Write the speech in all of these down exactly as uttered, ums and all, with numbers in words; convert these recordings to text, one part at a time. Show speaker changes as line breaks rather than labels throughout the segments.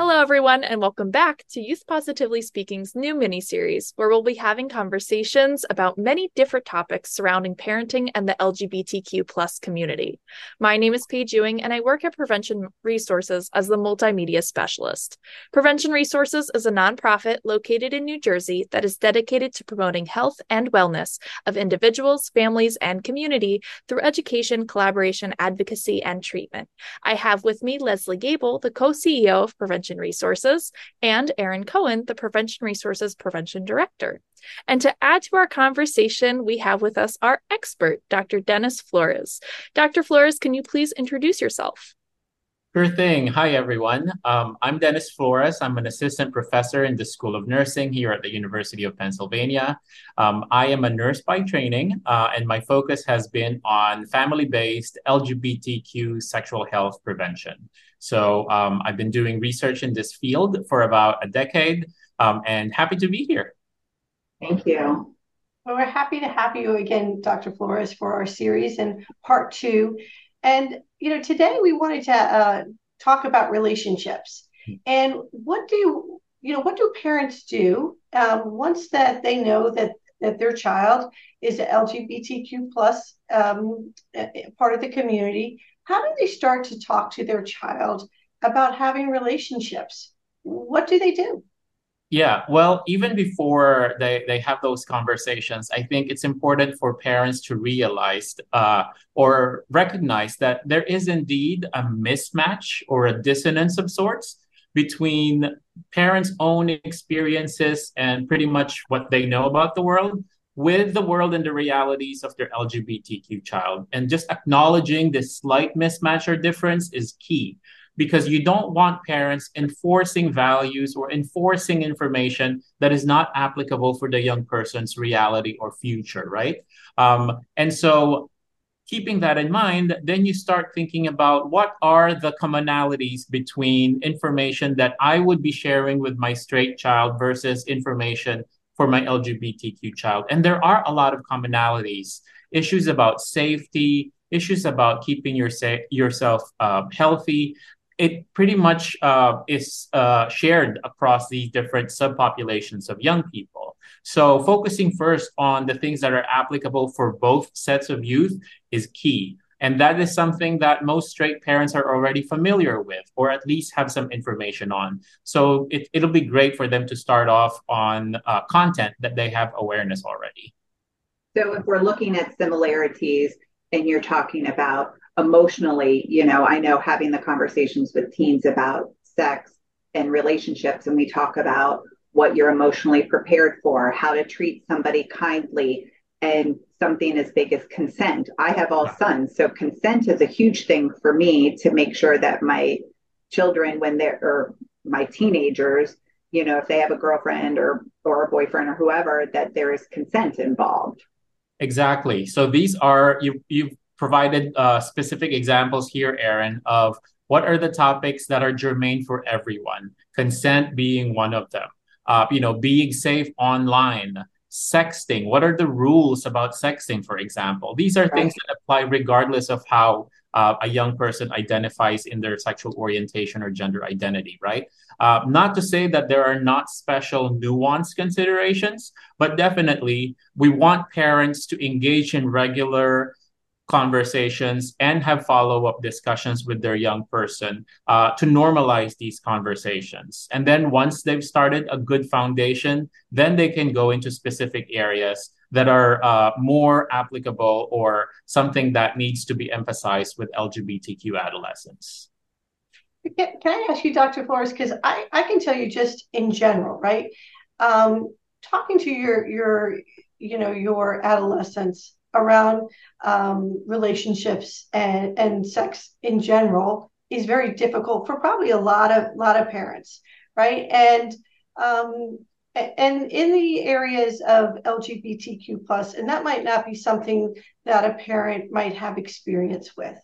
Hello, everyone, and welcome back to Youth Positively Speaking's new mini-series, where we'll be having conversations about many different topics surrounding parenting and the L G B T Q plus community. My name is Paige Ewing, and I work at Prevention Resources as the multimedia specialist. Prevention Resources is a nonprofit located in New Jersey that is dedicated to promoting health and wellness of individuals, families, and community through education, collaboration, advocacy, and treatment. I have with me Leslie Gable, the co-C E O of Prevention Resources, and Erin Cohen, the Prevention Resources Prevention Director. And to add to our conversation, we have with us our expert, Doctor Dennis Flores. Doctor Flores, can you please introduce yourself?
Sure thing. Hi, everyone. Um, I'm Dennis Flores. I'm an assistant professor in the School of Nursing here at the University of Pennsylvania. Um, I am a nurse by training, uh, and my focus has been on family-based L G B T Q sexual health prevention. So um, I've been doing research in this field for about a decade, um, and happy to be here.
Thank you.
Well, we're happy to have you again, Doctor Flores, for our series and part two. And, you know, today we wanted to uh, talk about relationships and what do, you know, what do parents do um, once that they know that, that their child is a L G B T Q plus um, part of the community? How do they start to talk to their child about having relationships? What do they do?
Yeah, well, even before they, they have those conversations, I think it's important for parents to realize uh, or recognize that there is indeed a mismatch or a dissonance of sorts between parents' own experiences and pretty much what they know about the world with the world and the realities of their L G B T Q child. And just acknowledging this slight mismatch or difference is key because you don't want parents enforcing values or enforcing information that is not applicable for the young person's reality or future, right? Um, and so keeping that in mind, then you start thinking about what are the commonalities between information that I would be sharing with my straight child versus information for my L G B T Q child. And there are a lot of commonalities, issues about safety, issues about keeping your sa- yourself uh, healthy. It pretty much uh, is uh, shared across these different subpopulations of young people. So focusing first on the things that are applicable for both sets of youth is key. And that is something that most straight parents are already familiar with, or at least have some information on. So it, it'll be great for them to start off on uh, content that they have awareness already.
So if we're looking at similarities and you're talking about emotionally, you know, I know having the conversations with teens about sex and relationships, and we talk about what you're emotionally prepared for, how to treat somebody kindly, and something as big as consent. I have all sons, so consent is a huge thing for me to make sure that my children, when they're, or my teenagers, you know, if they have a girlfriend or or a boyfriend or whoever, that there is consent involved.
Exactly. So these are you you've provided uh, specific examples here, Erin, of what are the topics that are germane for everyone. Consent being one of them. Uh, you know, being safe online, sexting. What are the rules about sexting, for example? These are things
Right.
that apply regardless of how uh, a young person identifies in their sexual orientation or gender identity, right? Uh, not to say that there are not special nuanced considerations, but definitely we want parents to engage in regular conversations and have follow-up discussions with their young person uh, to normalize these conversations. And then once they've started a good foundation, then they can go into specific areas that are uh, more applicable or something that needs to be emphasized with L G B T Q adolescents.
Can, can I ask you, Doctor Flores, because I, I can tell you just in general, right? Um, talking to your your you know your adolescents around um, relationships and and sex in general is very difficult for probably a lot of lot of parents, right? And um, and in the areas of L G B T Q plus, and that might not be something that a parent might have experience with.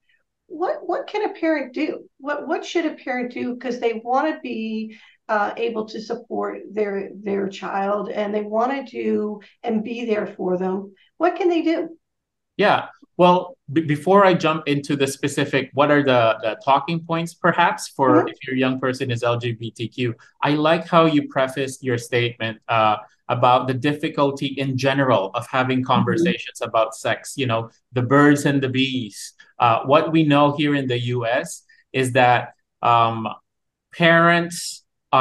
What what can a parent do? What what should a parent do because they want to be uh, able to support their their child and they want to do and be there for them? What can they do?
Yeah. Well, b- before I jump into the specific, what are the, the talking points perhaps for
Mhm.
if your young person is L G B T Q? I like how you prefaced your statement uh, about the difficulty in general of having
Mhm.
conversations about sex, you know, the birds and the bees. Uh, what we know here in the U S is that um, parents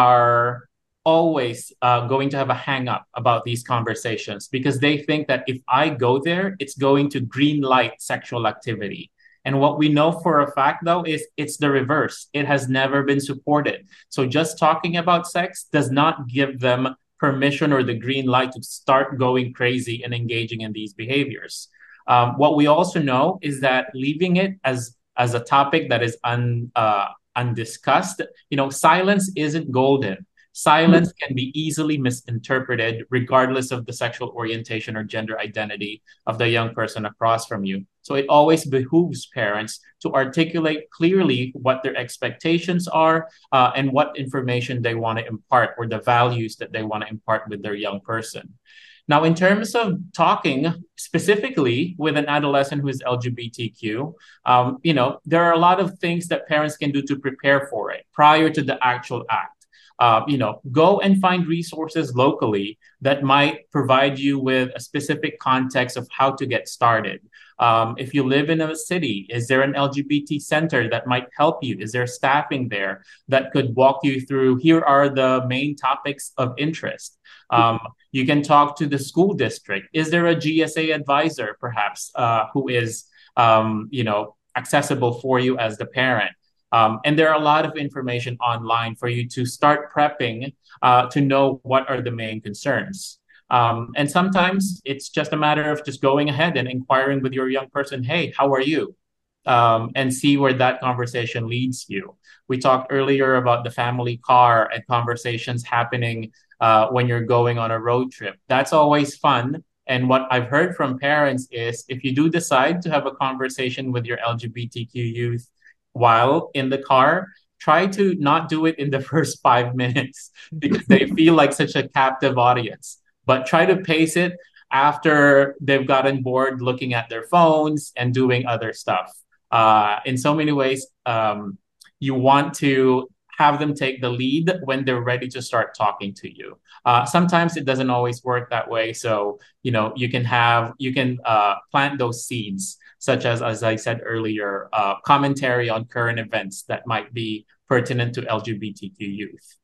are always uh, going to have a hang up about these conversations because they think that if I go there, it's going to green light sexual activity. And what we know for a fact, though, is it's the reverse. It has never been supported. So just talking about sex does not give them permission or the green light to start going crazy and engaging in these behaviors. Um, what we also know is that leaving it as as a topic that is un, uh, undiscussed, you know, silence isn't golden. Silence can be easily misinterpreted regardless of the sexual orientation or gender identity of the young person across from you. So it always behooves parents to articulate clearly what their expectations are uh, and what information they want to impart or the values that they want to impart with their young person. Now, in terms of talking specifically with an adolescent who is L G B T Q, um, you know, there are a lot of things that parents can do to prepare for it prior to the actual act. Uh, you know, go and find resources locally that might provide you with a specific context of how to get started. Um, if you live in a city, is there an L G B T center that might help you? Is there staffing there that could walk you through? Here are the main topics of interest. Um, you can talk to the school district. Is there a G S A advisor, perhaps, uh, who is, um, you know, accessible for you as the parent? Um, and there are a lot of information online for you to start prepping uh, to know what are the main concerns. Um, and sometimes it's just a matter of just going ahead and inquiring with your young person, hey, how are you? Um, and see where that conversation leads you. We talked earlier about the family car and conversations happening uh, when you're going on a road trip. That's always fun. And what I've heard from parents is if you do decide to have a conversation with your L G B T Q youth while in the car, try to not do it in the first five minutes because they feel like such a captive audience. But try to pace it after they've gotten bored looking at their phones and doing other stuff. Uh, in so many ways, um, you want to have them take the lead when they're ready to start talking to you. Uh, sometimes it doesn't always work that way. So, you know, you can have, you can uh, plant those seeds, such as, as I said earlier, uh, commentary on current events that might be pertinent to L G B T Q youth.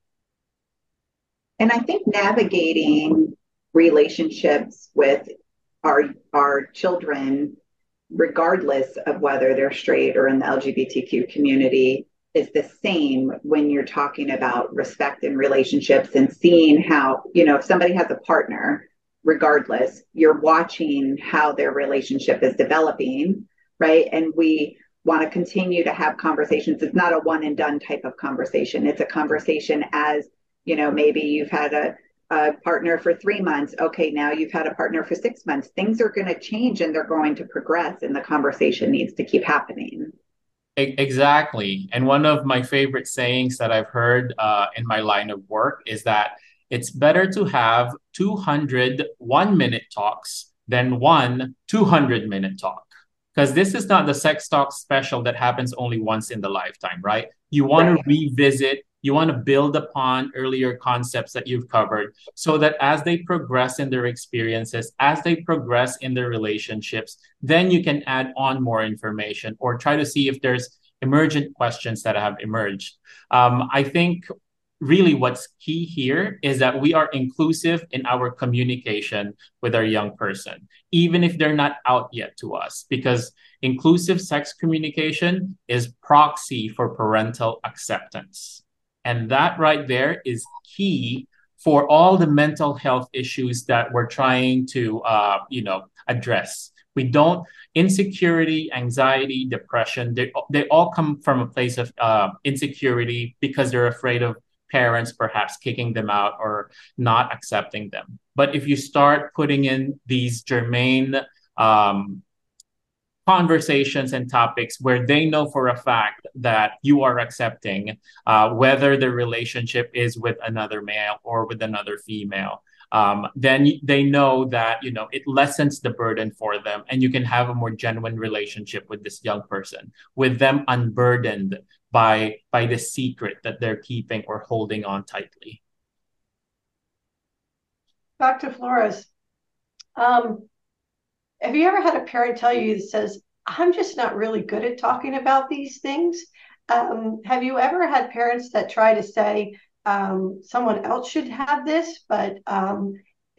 And I think navigating relationships with our our children, regardless of whether they're straight or in the L G B T Q community, is the same when you're talking about respect in relationships and seeing how, you know, if somebody has a partner, regardless, you're watching how their relationship is developing, right? And we want to continue to have conversations. It's not a one and done type of conversation. It's a conversation as, you know, maybe you've had a, a partner for three months. Okay, now you've had a partner for six months. Things are going to change and they're going to progress, and the conversation needs to keep happening.
Exactly. And one of my favorite sayings that I've heard uh, in my line of work is that it's better to have two hundred one minute talks than one two hundred minute talk. Because this is not the sex talk special that happens only once in the lifetime, right? You want
Right.
to revisit, you want to build upon earlier concepts that you've covered so that as they progress in their experiences, as they progress in their relationships, then you can add on more information or try to see if there's emergent questions that have emerged. Um, I think really what's key here is that we are inclusive in our communication with our young person, even if they're not out yet to us, because inclusive sex communication is proxy for parental acceptance. And that right there is key for all the mental health issues that we're trying to, uh, you know, address. We don't insecurity, anxiety, depression. They they all come from a place of uh, insecurity because they're afraid of parents perhaps kicking them out or not accepting them. But if you start putting in these germane um, conversations and topics where they know for a fact that you are accepting uh, whether the relationship is with another male or with another female, um, then they know that, you know, it lessens the burden for them, and you can have a more genuine relationship with this young person, with them unburdened by by the secret that they're keeping or holding on tightly.
Doctor Flores, um, have you ever had a parent tell you that says, I'm just not really good at talking about these things? Um, have you ever had parents that try to say, um, someone else should have this, but um,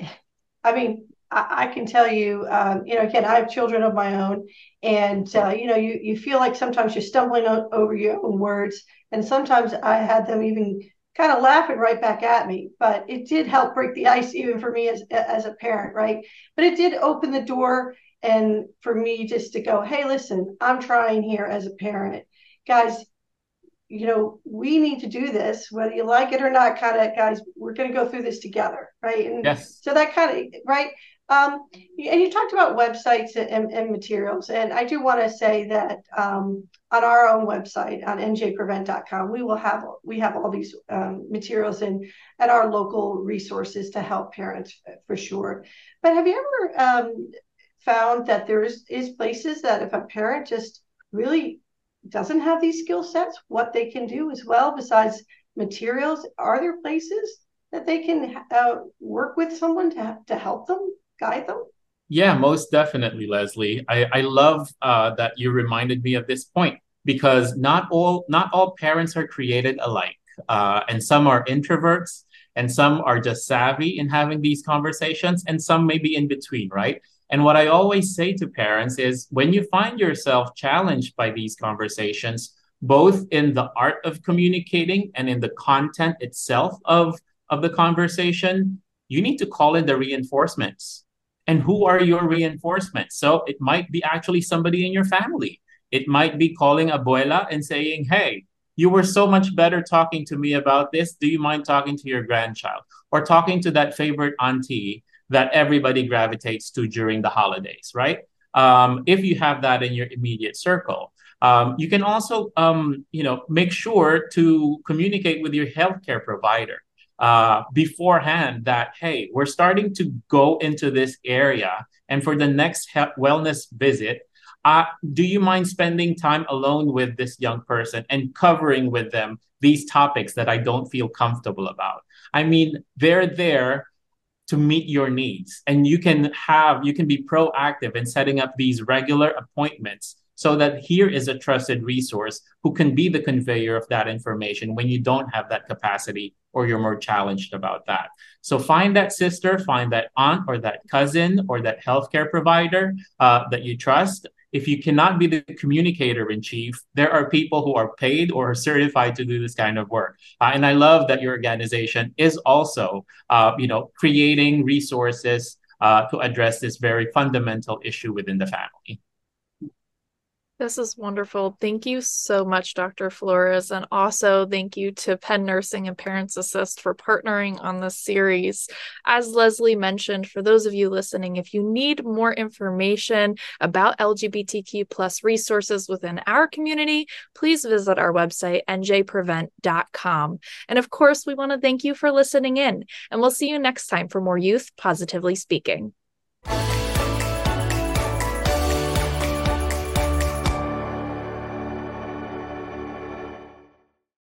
I mean, I, I can tell you, um, you know, again, I have children of my own, and uh, you know, you you feel like sometimes you're stumbling o- over your own words, and sometimes I had them even kind of laughing right back at me. But it did help break the ice, even for me as as a parent, right? But it did open the door, and for me just to go, hey, listen, I'm trying here as a parent, guys. You know, we need to do this, whether you like it or not, kind of, guys, we're going to go through this together, right? And
Yes.
so that kind of, right? Um, and you talked about websites and, and materials. And I do want to say that um, on our own website, on N J prevent dot com, we will have, we have all these um, materials and, and our local resources to help parents for sure. But have you ever um, found that there is, is places that if a parent just really doesn't have these skill sets, what they can do as well besides materials? Are there places that they can uh, work with someone to, to help them, guide them?
Yeah, most definitely, Leslie. I, I love uh, that you reminded me of this point, because not all not all parents are created alike, uh, and some are introverts, and some are just savvy in having these conversations, and some may be in between, right? And what I always say to parents is, when you find yourself challenged by these conversations, both in the art of communicating and in the content itself of, of the conversation, you need to call in the reinforcements. And who are your reinforcements? So it might be actually somebody in your family. It might be calling abuela and saying, hey, you were so much better talking to me about this. Do you mind talking to your grandchild? Or talking to that favorite auntie that everybody gravitates to during the holidays, right? Um, if you have that in your immediate circle. Um, you can also, um, you know, make sure to communicate with your healthcare provider uh, beforehand that, hey, we're starting to go into this area. And for the next he- wellness visit, uh, do you mind spending time alone with this young person and covering with them these topics that I don't feel comfortable about? I mean, they're there to meet your needs, and you can have you can be proactive in setting up these regular appointments, so that here is a trusted resource who can be the conveyor of that information when you don't have that capacity or you're more challenged about that. So find that sister, find that aunt or that cousin or that healthcare provider uh, that you trust. If you cannot be the communicator in chief, there are people who are paid or are certified to do this kind of work. Uh, and I love that your organization is also, uh, you know, creating resources uh, to address this very fundamental issue within the family.
This is wonderful. Thank you so much, Doctor Flores. And also thank you to Penn Nursing and Parents Assist for partnering on this series. As Leslie mentioned, for those of you listening, if you need more information about L G B T Q plus resources within our community, please visit our website, N J prevent dot com. And of course, we want to thank you for listening in, and we'll see you next time for more Youth Positively Speaking.